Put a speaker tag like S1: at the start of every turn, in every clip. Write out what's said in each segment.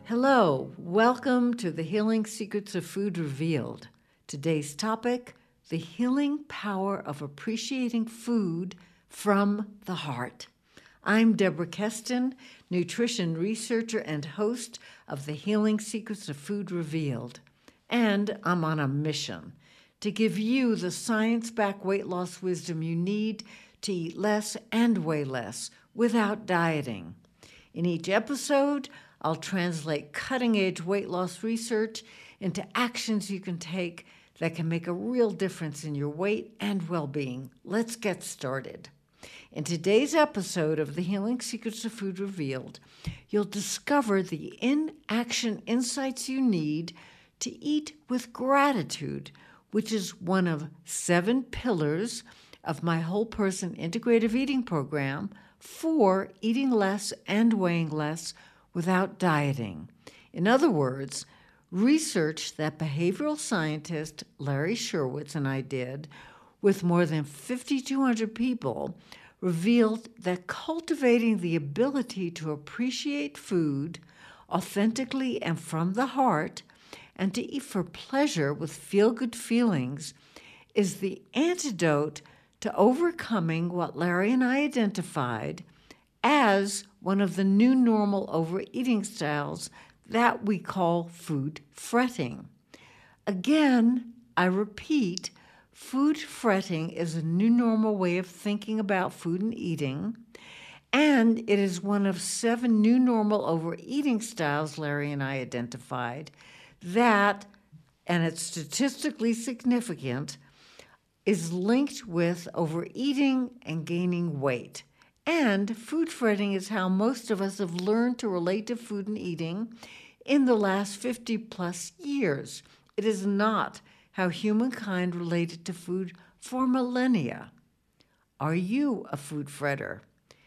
S1: Hello, welcome to the Healing Secrets of Food Revealed. Today's topic, the healing power of appreciating food from the heart. I'm Deborah Keston, nutrition researcher and host of the Healing Secrets of Food Revealed. And I'm on a mission to give you the science-backed weight loss wisdom you need to eat less and weigh less without dieting. In each episode, I'll translate cutting-edge weight loss research into actions you can take that can make a real difference in your weight and well-being. Let's get started. In today's episode of The Healing Secrets of Food Revealed, you'll discover the in-action insights you need to eat with gratitude, which is one of 7 pillars of my whole person integrative eating program for eating less and weighing less without dieting. In other words, research that behavioral scientist Larry Sherwitz and I did with more than 5,200 people revealed that cultivating the ability to appreciate food authentically and from the heart and to eat for pleasure with feel-good feelings is the antidote to overcoming what Larry and I identified as one of the new normal overeating styles that we call food fretting. Again, I repeat, food fretting is a new normal way of thinking about food and eating, and it is one of 7 new normal overeating styles Larry and I identified that, and it's statistically significant, is linked with overeating and gaining weight. And food fretting is how most of us have learned to relate to food and eating in the last 50 plus years. It is not how humankind related to food for millennia. Are you a food fretter?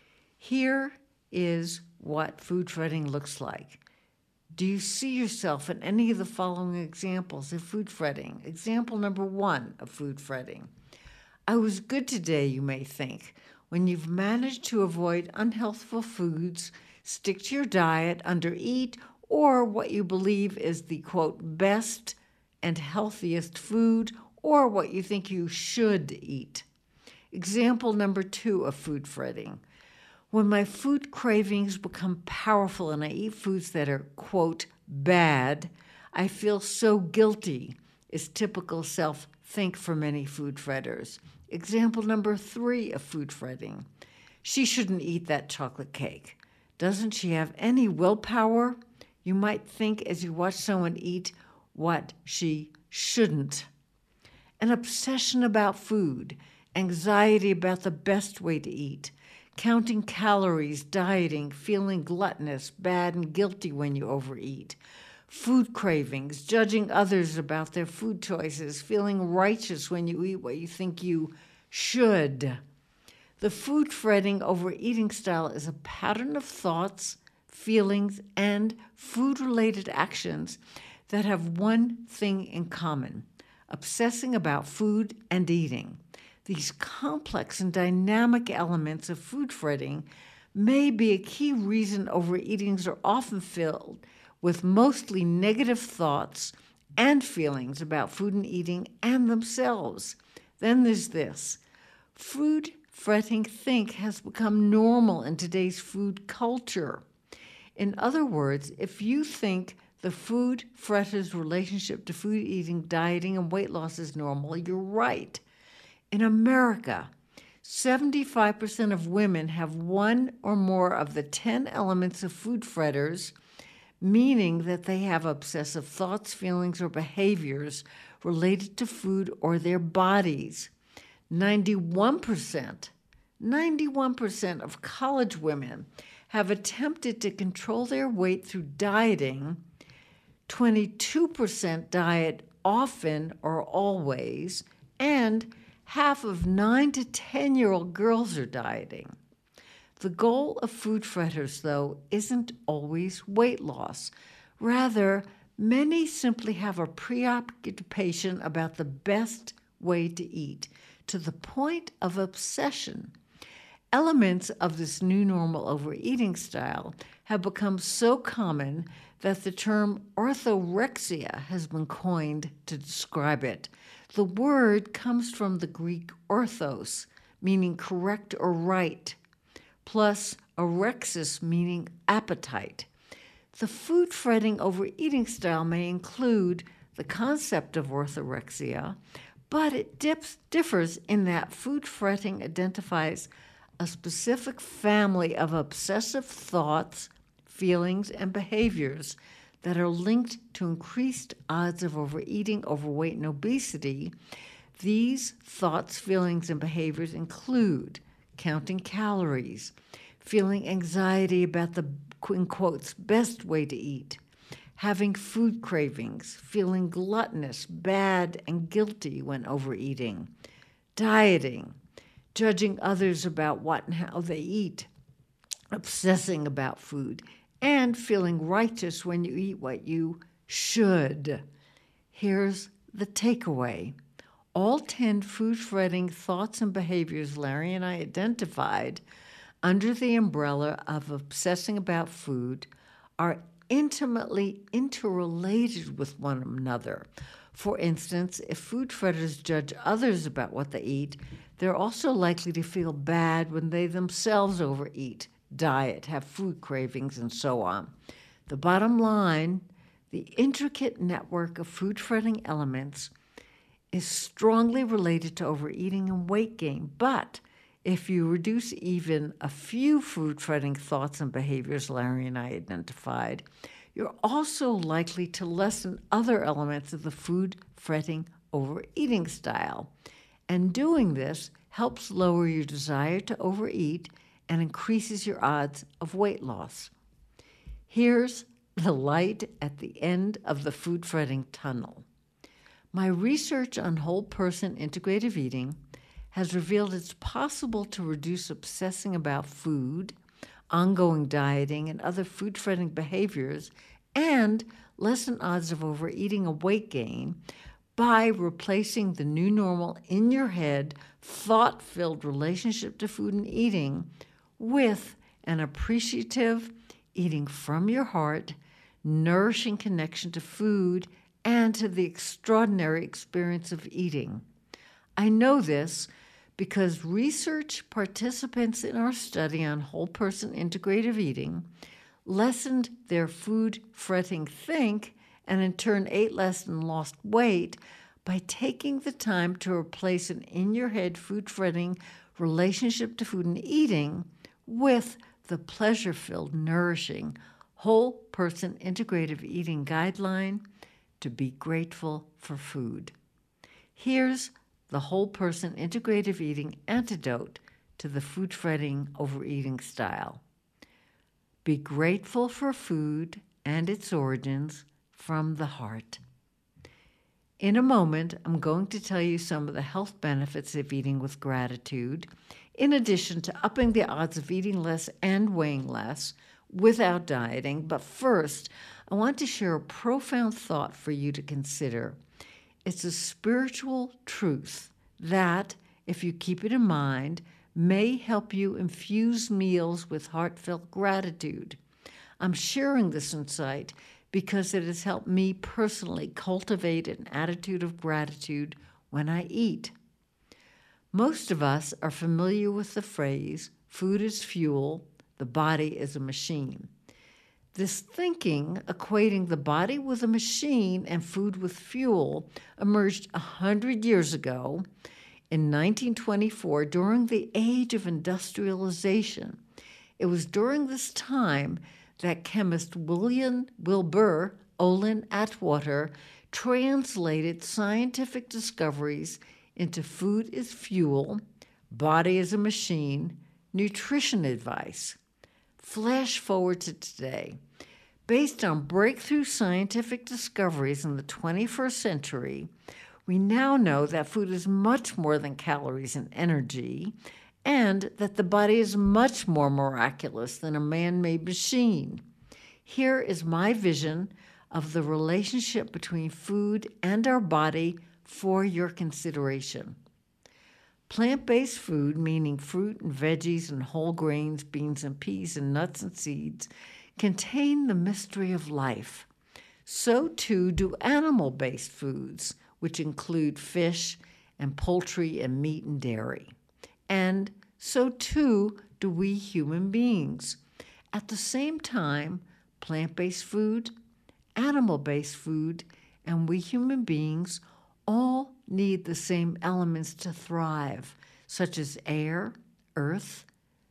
S1: Here is what food fretting looks like. Do you see yourself in any of the following examples of food fretting? Example number 1 of food fretting. I was good today, you may think, when you've managed to avoid unhealthful foods, stick to your diet, undereat, or what you believe is the, quote, best and healthiest food, or what you think you should eat. Example number 2 of food fretting. When my food cravings become powerful and I eat foods that are, quote, bad, I feel so guilty, is typical self-think for many food fretters. Example number 3 of food fretting. She shouldn't eat that chocolate cake. Doesn't she have any willpower? You might think as you watch someone eat what she shouldn't. An obsession about food, anxiety about the best way to eat, counting calories, dieting, feeling gluttonous, bad, and guilty when you overeat. Food cravings, judging others about their food choices, feeling righteous when you eat what you think you should. The food fretting overeating style is a pattern of thoughts, feelings, and food-related actions that have one thing in common: obsessing about food and eating. These complex and dynamic elements of food fretting may be a key reason overeatings are often filled with mostly negative thoughts and feelings about food and eating and themselves. Then there's this. Food fretting think has become normal in today's food culture. In other words, if you think the food fretter's relationship to food eating, dieting, and weight loss is normal, you're right. In America, 75% of women have one or more of the 10 elements of food fretters, meaning that they have obsessive thoughts, feelings, or behaviors related to food or their bodies. 91% of college women have attempted to control their weight through dieting. 22% diet often or always, and half of 9 to 10-year-old girls are dieting. The goal of food fretters, though, isn't always weight loss. Rather, many simply have a preoccupation about the best way to eat, to the point of obsession. Elements of this new normal overeating style have become so common that the term orthorexia has been coined to describe it. The word comes from the Greek orthos, meaning correct or right, plus orexis, meaning appetite. The food fretting overeating style may include the concept of orthorexia, but it differs in that food fretting identifies a specific family of obsessive thoughts, feelings, and behaviors that are linked to increased odds of overeating, overweight, and obesity. These thoughts, feelings, and behaviors include counting calories, feeling anxiety about the, in quotes, best way to eat, having food cravings, feeling gluttonous, bad, and guilty when overeating, dieting, judging others about what and how they eat, obsessing about food, and feeling righteous when you eat what you should. Here's the takeaway. All 10 food-fretting thoughts and behaviors Larry and I identified under the umbrella of obsessing about food are intimately interrelated with one another. For instance, if food fretters judge others about what they eat, they're also likely to feel bad when they themselves overeat, diet, have food cravings, and so on. The bottom line, the intricate network of food fretting elements is strongly related to overeating and weight gain, but if you reduce even a few food fretting thoughts and behaviors Larry and I identified, you're also likely to lessen other elements of the food fretting overeating style. And doing this helps lower your desire to overeat and increases your odds of weight loss. Here's the light at the end of the food fretting tunnel. My research on whole person integrative eating has revealed it's possible to reduce obsessing about food, ongoing dieting, and other food fretting behaviors, and lessen odds of overeating and weight gain by replacing the new normal in your head, thought-filled relationship to food and eating with an appreciative, eating from your heart, nourishing connection to food and to the extraordinary experience of eating. I know this because research participants in our study on whole person integrative eating lessened their food fretting think and in turn ate less and lost weight by taking the time to replace an in-your-head food fretting relationship to food and eating with the pleasure-filled, nourishing, whole person integrative eating guideline to be grateful for food. Here's the whole person integrative eating antidote to the food fretting overeating style. Be grateful for food and its origins from the heart. In a moment, I'm going to tell you some of the health benefits of eating with gratitude, in addition to upping the odds of eating less and weighing less without dieting. But first, I want to share a profound thought for you to consider. It's a spiritual truth that, if you keep it in mind, may help you infuse meals with heartfelt gratitude. I'm sharing this insight because it has helped me personally cultivate an attitude of gratitude when I eat. Most of us are familiar with the phrase, food is fuel, the body is a machine. This thinking, equating the body with a machine and food with fuel, emerged 100 years ago in 1924 during the age of industrialization. It was during this time that chemist Wilbur Olin Atwater translated scientific discoveries into food is fuel, body is a machine, nutrition advice. Flash forward to today. Based on breakthrough scientific discoveries in the 21st century, we now know that food is much more than calories and energy, and that the body is much more miraculous than a man-made machine. Here is my vision of the relationship between food and our body for your consideration. Plant-based food, meaning fruit and veggies and whole grains, beans and peas and nuts and seeds, contain the mystery of life. So too do animal-based foods, which include fish and poultry and meat and dairy. And so too do we human beings. At the same time, plant-based food, animal-based food, and we human beings all need the same elements to thrive, such as air, earth,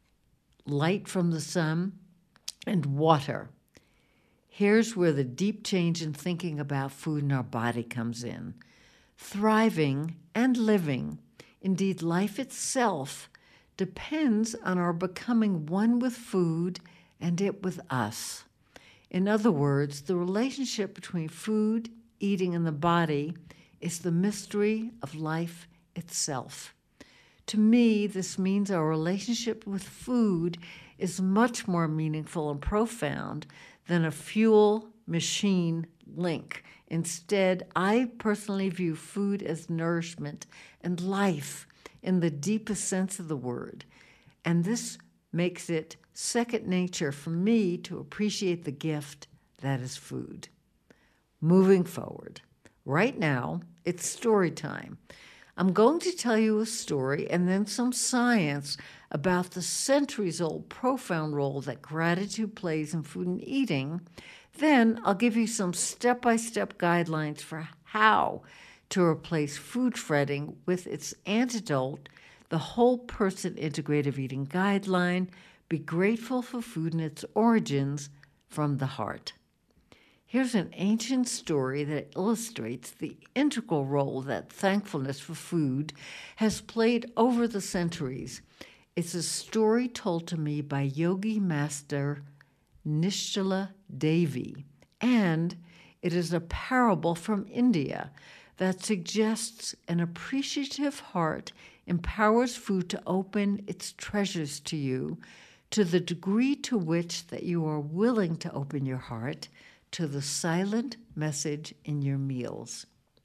S1: light from the sun, and water. Here's where the deep change in thinking about food in our body comes in. Thriving and living, indeed life itself, depends on our becoming one with food and it with us. In other words, the relationship between food, eating, and the body is the mystery of life itself. To me, this means our relationship with food is much more meaningful and profound than a fuel-machine link. Instead, I personally view food as nourishment and life in the deepest sense of the word. And this makes it second nature for me to appreciate the gift that is food. Moving forward, right now, it's story time. I'm going to tell you a story and then some science about the centuries-old profound role that gratitude plays in food and eating. Then I'll give you some step-by-step guidelines for how to replace food fretting with its antidote, the Whole Person Integrative Eating Guideline, Be Grateful for Food and Its Origins from the Heart. Here's an ancient story that illustrates the integral role that thankfulness for food has played over the centuries. It's a story told to me by Yogi Master Nishala Devi, and it is a parable from India that suggests an appreciative heart empowers food to open its treasures to you to the degree to which that you are willing to open your heart to the silent message in your meals.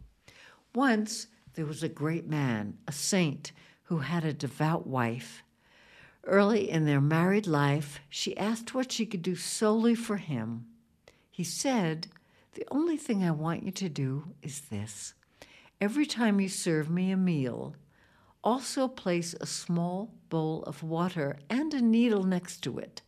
S1: Once there was a great man, a saint, who had a devout wife. Early in their married life, she asked what she could do solely for him. He said, "The only thing I want you to do is this. Every time you serve me a meal, also place a small bowl of water and a needle next to it."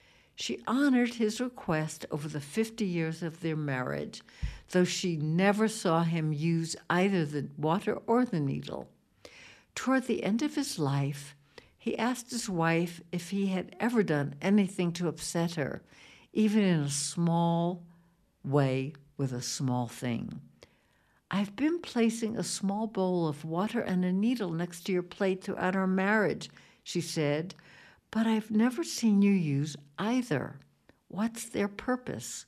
S1: She honored his request over the 50 years of their marriage, though she never saw him use either the water or the needle. Toward the end of his life, he asked his wife if he had ever done anything to upset her, even in a small way with a small thing. "I've been placing a small bowl of water and a needle next to your plate throughout our marriage," she said, "but I've never seen you use either. What's their purpose?"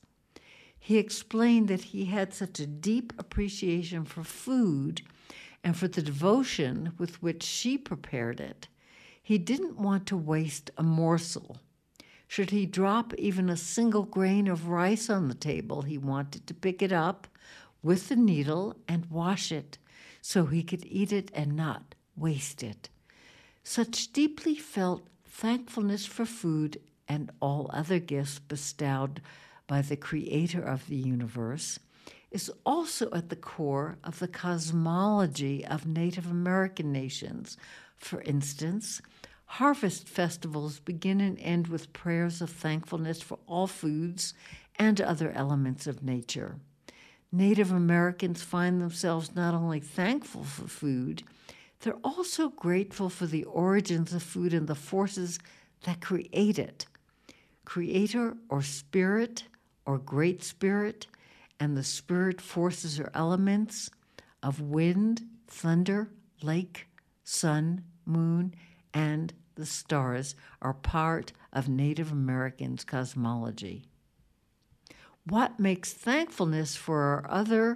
S1: He explained that he had such a deep appreciation for food and for the devotion with which she prepared it. He didn't want to waste a morsel. Should he drop even a single grain of rice on the table, he wanted to pick it up with the needle and wash it so he could eat it and not waste it. Such deeply felt thankfulness for food and all other gifts bestowed by the Creator of the universe is also at the core of the cosmology of Native American nations. For instance, harvest festivals begin and end with prayers of thankfulness for all foods and other elements of nature. Native Americans find themselves not only thankful for food, they're also grateful for the origins of food and the forces that create it. Creator or spirit or great spirit, and the spirit forces or elements of wind, thunder, lake, sun, moon, and the stars are part of Native Americans' cosmology. What makes thankfulness for our other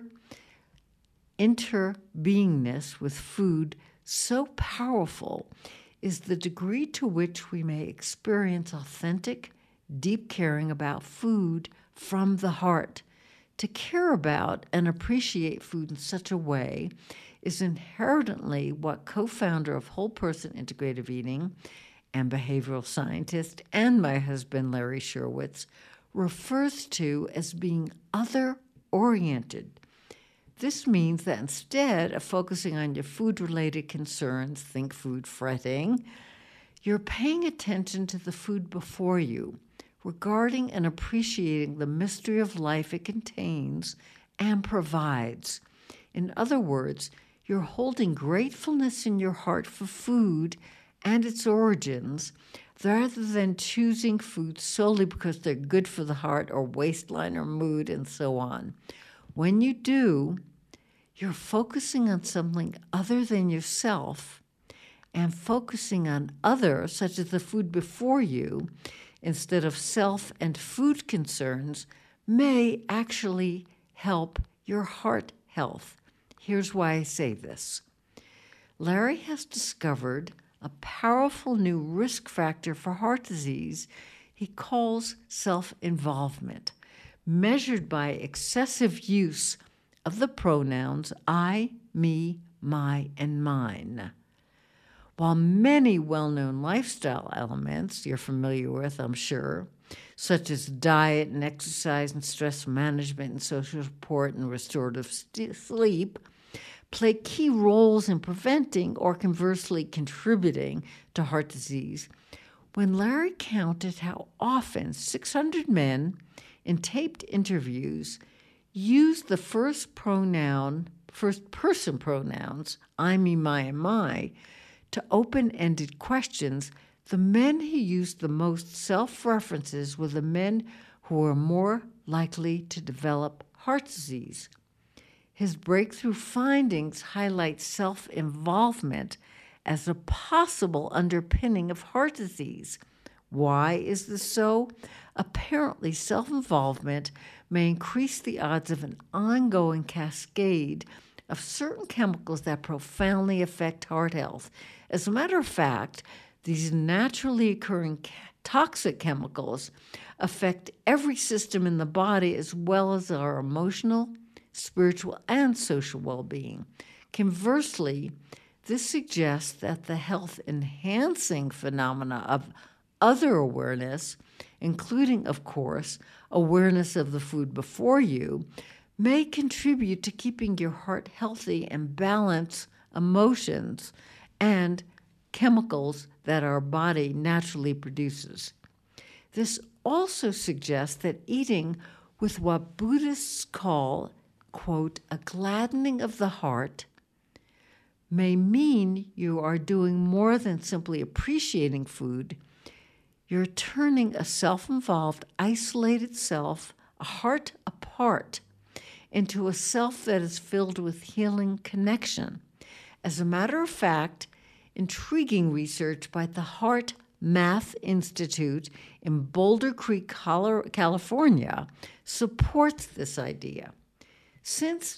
S1: interbeingness with food so powerful is the degree to which we may experience authentic, deep caring about food from the heart. To care about and appreciate food in such a way is inherently what co-founder of Whole Person Integrative Eating and behavioral scientist and my husband Larry Sherwitz refers to as being other-oriented. This means that instead of focusing on your food-related concerns, think food fretting, you're paying attention to the food before you, regarding and appreciating the mystery of life it contains and provides. In other words, you're holding gratefulness in your heart for food and its origins, rather than choosing food solely because they're good for the heart or waistline or mood and so on. When you do, you're focusing on something other than yourself, and focusing on others, such as the food before you, instead of self and food concerns, may actually help your heart health. Here's why I say this. Larry has discovered a powerful new risk factor for heart disease he calls self-involvement, measured by excessive use of the pronouns I, me, my, and mine. While many well-known lifestyle elements you're familiar with, I'm sure, such as diet and exercise and stress management and social support and restorative sleep, play key roles in preventing or conversely contributing to heart disease, when Larry counted how often 600 men in taped interviews used the first person pronouns, I, me, my, and my, to open-ended questions, the men who used the most self-references were the men who were more likely to develop heart disease. His breakthrough findings highlight self-involvement as a possible underpinning of heart disease. Why is this so? Apparently, self-involvement may increase the odds of an ongoing cascade of certain chemicals that profoundly affect heart health. As a matter of fact, these naturally occurring toxic chemicals affect every system in the body as well as our emotional, spiritual, and social well-being. Conversely, this suggests that the health-enhancing phenomena of other awareness, including, of course, awareness of the food before you, may contribute to keeping your heart healthy and balance emotions and chemicals that our body naturally produces. This also suggests that eating with what Buddhists call, quote, a gladdening of the heart, may mean you are doing more than simply appreciating food. You're turning a self-involved, isolated self, a heart apart, into a self that is filled with healing connection. As a matter of fact, intriguing research by the Heart Math Institute in Boulder Creek, California, supports this idea. Since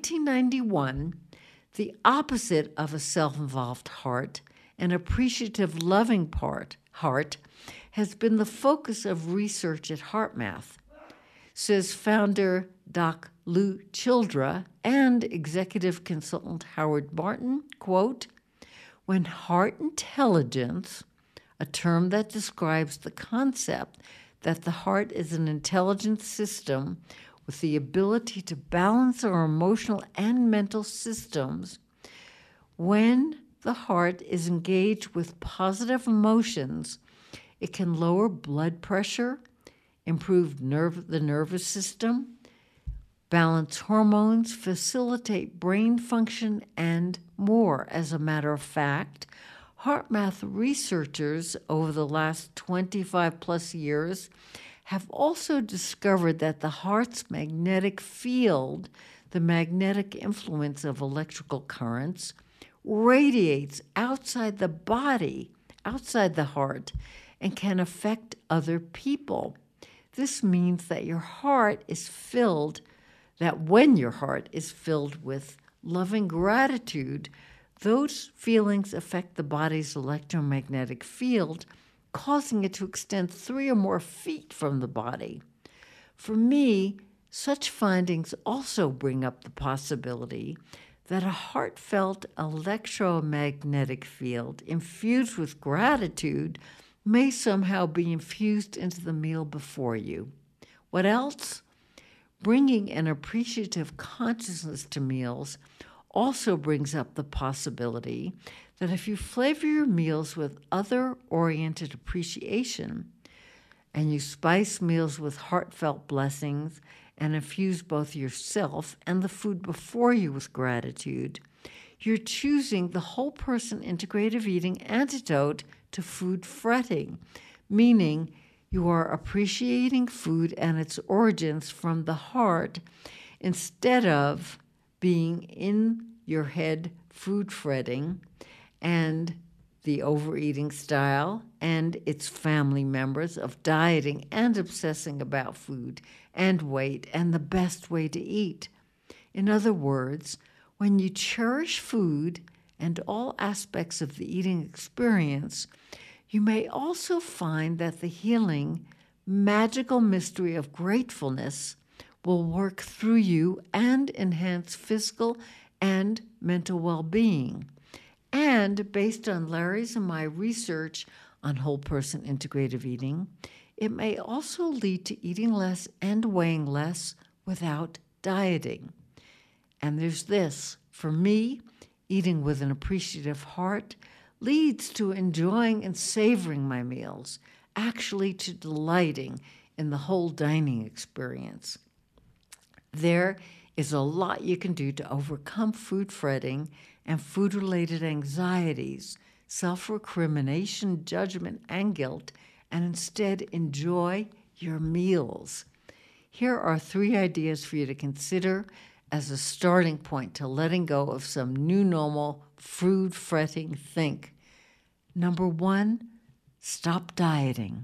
S1: 1991, the opposite of a self-involved heart, an appreciative, loving heart, has been the focus of research at HeartMath, says founder Doc Lou Childra and executive consultant Howard Martin, quote, when heart intelligence, a term that describes the concept that the heart is an intelligent system with the ability to balance our emotional and mental systems, when the heart is engaged with positive emotions, it can lower blood pressure, improve the nervous system, balance hormones, facilitate brain function, and more. As a matter of fact, HeartMath researchers over the last 25 plus years have also discovered that the heart's magnetic field, the magnetic influence of electrical currents, radiates outside the body, outside the heart, and can affect other people. This means that when your heart is filled with loving gratitude, those feelings affect the body's electromagnetic field, causing it to extend 3 or more feet from the body. For me, such findings also bring up the possibility that a heartfelt electromagnetic field infused with gratitude may somehow be infused into the meal before you. What else? Bringing an appreciative consciousness to meals also brings up the possibility that if you flavor your meals with other-oriented appreciation, and you spice meals with heartfelt blessings and infuse both yourself and the food before you with gratitude, you're choosing the whole person integrative eating antidote to food fretting, meaning you are appreciating food and its origins from the heart instead of being in your head food fretting and the overeating style and its family members of dieting and obsessing about food and weight and the best way to eat. In other words, when you cherish food and all aspects of the eating experience, you may also find that the healing, magical mystery of gratefulness will work through you and enhance physical and mental well-being. And based on Larry's and my research on whole person integrative eating, it may also lead to eating less and weighing less without dieting. And there's this. For me, eating with an appreciative heart leads to enjoying and savoring my meals, actually to delighting in the whole dining experience. There is a lot you can do to overcome food fretting and food-related anxieties, self-recrimination, judgment, and guilt, and instead enjoy your meals. Here are 3 ideas for you to consider as a starting point to letting go of some new normal food fretting think. Number 1, stop dieting.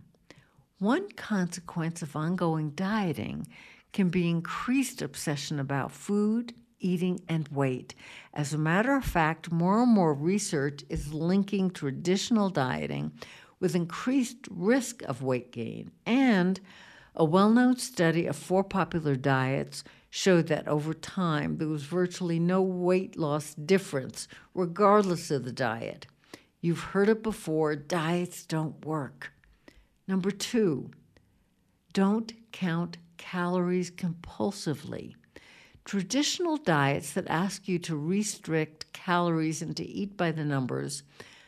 S1: One consequence of ongoing dieting can be increased obsession about food, eating, and weight. As a matter of fact, more and more research is linking traditional dieting with increased risk of weight gain. And a well-known study of 4 popular diets showed that over time there was virtually no weight loss difference, regardless of the diet. You've heard it before, diets don't work. Number 2, don't count calories compulsively. Traditional diets that ask you to restrict calories and to eat by the numbers,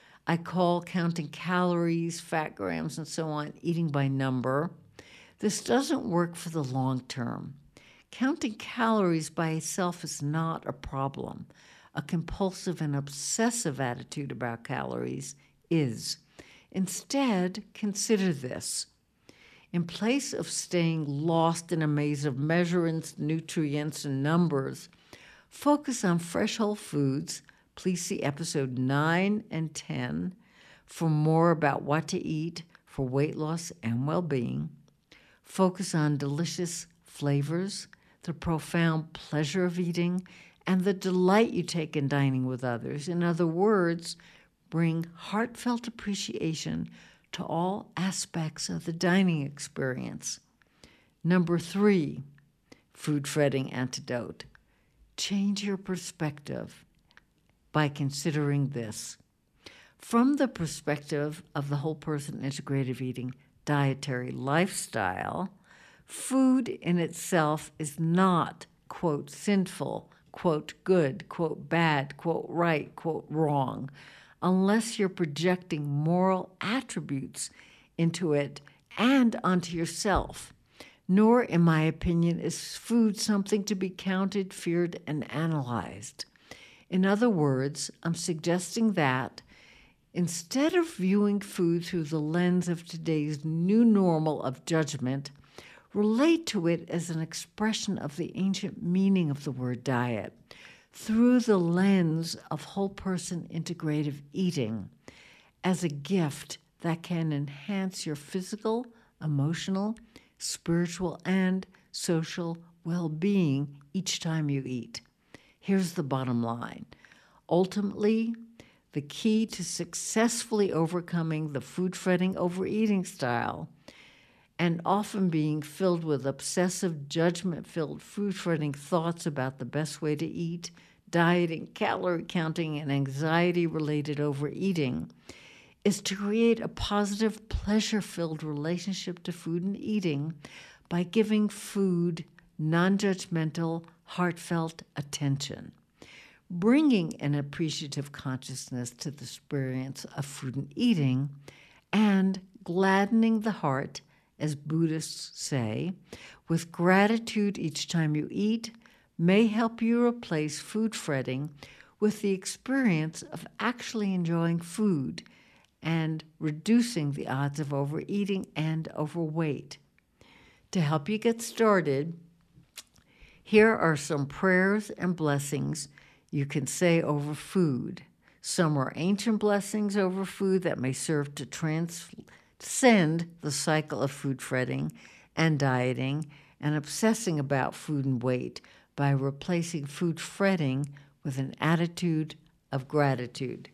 S1: I call counting calories, fat grams, and so on, eating by number. This doesn't work for the long term. Counting calories by itself is not a problem. A compulsive and obsessive attitude about calories is. Instead, consider this. In place of staying lost in a maze of measurements, nutrients, and numbers, focus on fresh whole foods. Please see episode 9 and 10 for more about what to eat for weight loss and well-being. Focus on delicious flavors, the profound pleasure of eating, and the delight you take in dining with others. In other words, bring heartfelt appreciation to all aspects of the dining experience. Number 3, food fretting antidote. Change your perspective by considering this. From the perspective of the whole person integrative eating dietary lifestyle, food in itself is not, quote, sinful, quote, good, quote, bad, quote, right, quote, wrong, unless you're projecting moral attributes into it and onto yourself. Nor, in my opinion, is food something to be counted, feared, and analyzed. In other words, I'm suggesting that instead of viewing food through the lens of today's new normal of judgment, relate to it as an expression of the ancient meaning of the word diet through the lens of whole person integrative eating as a gift that can enhance your physical, emotional, spiritual, and social well-being each time you eat. Here's the bottom line. Ultimately, the key to successfully overcoming the food fretting overeating style and often being filled with obsessive, judgment-filled food fretting thoughts about the best way to eat, dieting, calorie counting, and anxiety-related overeating is to create a positive, pleasure-filled relationship to food and eating by giving food non-judgmental, heartfelt attention, bringing an appreciative consciousness to the experience of food and eating, and gladdening the heart, as Buddhists say, with gratitude each time you eat, may help you replace food fretting with the experience of actually enjoying food and reducing the odds of overeating and overweight. To help you get started, here are some prayers and blessings you can say over food. Some are ancient blessings over food that may serve to transcend the cycle of food fretting and dieting and obsessing about food and weight by replacing food fretting with an attitude of gratitude.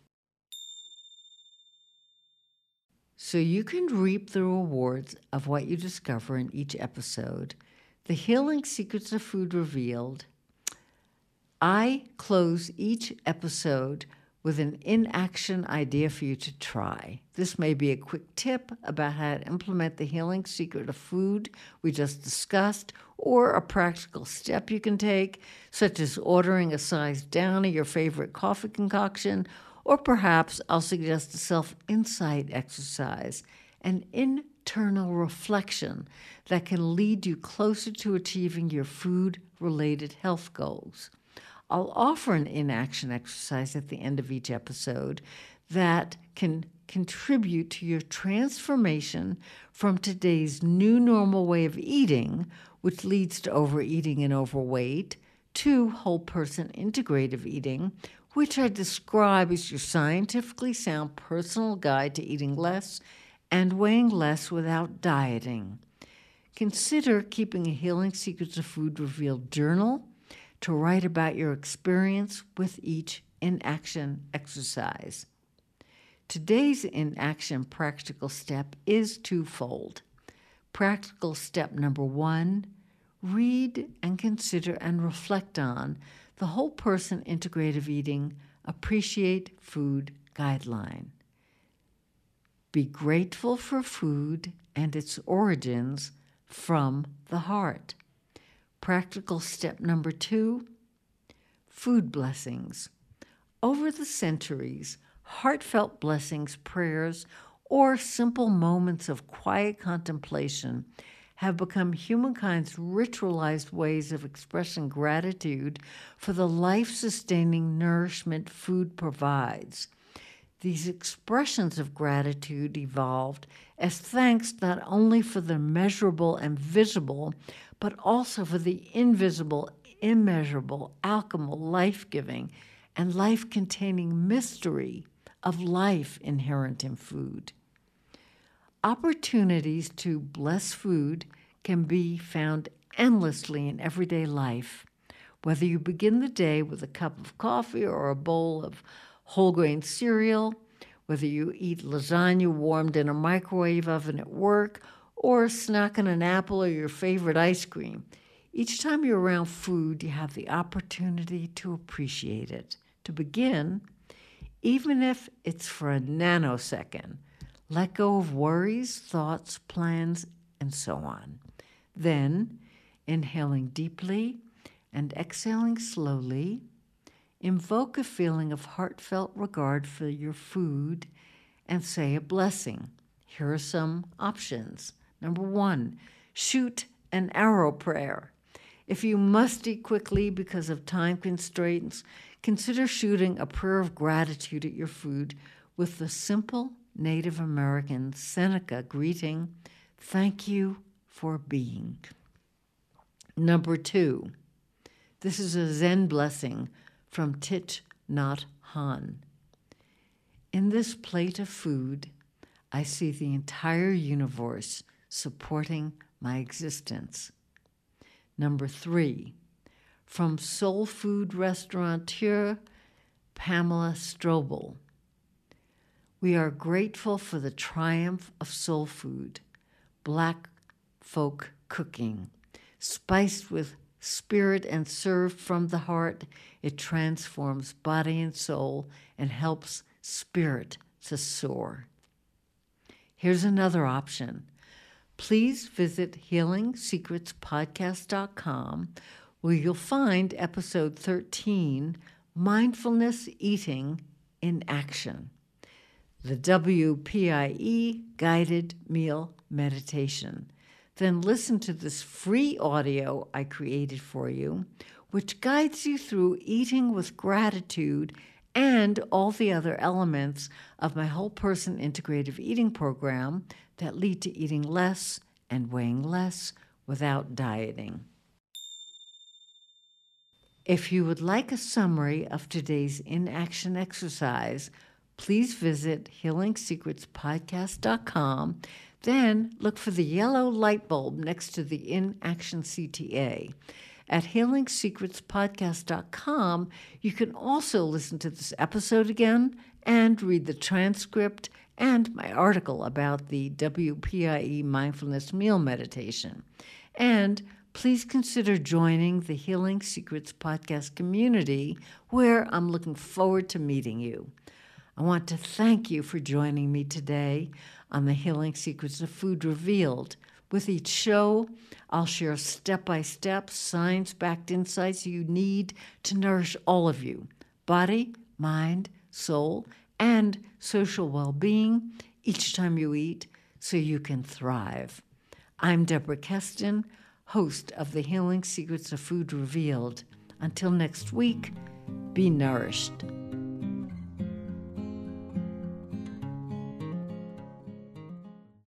S1: So you can reap the rewards of what you discover in each episode. The Healing Secrets of Food Revealed. I close each episode with an in-action idea for you to try. This may be a quick tip about how to implement the healing secret of food we just discussed, or a practical step you can take, such as ordering a size down of your favorite coffee concoction, or perhaps I'll suggest a self-insight exercise, an internal reflection that can lead you closer to achieving your food-related health goals. I'll offer an in-action exercise at the end of each episode that can contribute to your transformation from today's new normal way of eating, which leads to overeating and overweight, to whole person integrative eating, which I describe as your scientifically sound personal guide to eating less and weighing less without dieting. Consider keeping a Healing Secrets of Food Revealed journal to write about your experience with each in-action exercise. Today's in-action practical step is twofold. Practical step number 1, read and consider and reflect on the Whole Person Integrative Eating Appreciate Food Guideline. Be grateful for food and its origins from the heart. Practical step number 2, food blessings. Over the centuries, heartfelt blessings, prayers, or simple moments of quiet contemplation have become humankind's ritualized ways of expressing gratitude for the life-sustaining nourishment food provides. These expressions of gratitude evolved as thanks not only for the measurable and visible, but also for the invisible, immeasurable, alchemical, life-giving, and life-containing mystery of life inherent in food. Opportunities to bless food can be found endlessly in everyday life, whether you begin the day with a cup of coffee or a bowl of whole grain cereal, whether you eat lasagna warmed in a microwave oven at work, or snacking an apple or your favorite ice cream. Each time you're around food, you have the opportunity to appreciate it. To begin, even if it's for a nanosecond, let go of worries, thoughts, plans, and so on. Then, inhaling deeply and exhaling slowly, invoke a feeling of heartfelt regard for your food and say a blessing. Here are some options. Number 1, shoot an arrow prayer. If you must eat quickly because of time constraints, consider shooting a prayer of gratitude at your food with the simple Native American Seneca greeting, "Thank you for being." Number 2, this is a Zen blessing from Thich Nhat Hanh. In this plate of food, I see the entire universe supporting my existence. Number 3, from soul food restaurateur Pamela Strobel. We are grateful for the triumph of soul food, Black folk cooking. Spiced with spirit and served from the heart, it transforms body and soul and helps spirit to soar. Here's another option. please visit healingsecretspodcast.com, where you'll find episode 13, Mindfulness Eating in Action, the WPIE Guided Meal Meditation. Then listen to this free audio I created for you, which guides you through eating with gratitude and all the other elements of my whole person integrative eating program that lead to eating less and weighing less without dieting. If you would like a summary of today's in-action exercise, please visit healingsecretspodcast.com. Then look for the yellow light bulb next to the in-action CTA. At healingsecretspodcast.com, you can also listen to this episode again and read the transcript and my article about the WPIE Mindfulness Meal Meditation. And please consider joining the Healing Secrets Podcast community, where I'm looking forward to meeting you. I want to thank you for joining me today on the Healing Secrets of Food Revealed. With each show, I'll share step-by-step, science-backed insights you need to nourish all of you, body, mind, soul, and social well-being each time you eat so you can thrive. I'm Deborah Keston, host of the Healing Secrets of Food Revealed. Until next week, be nourished.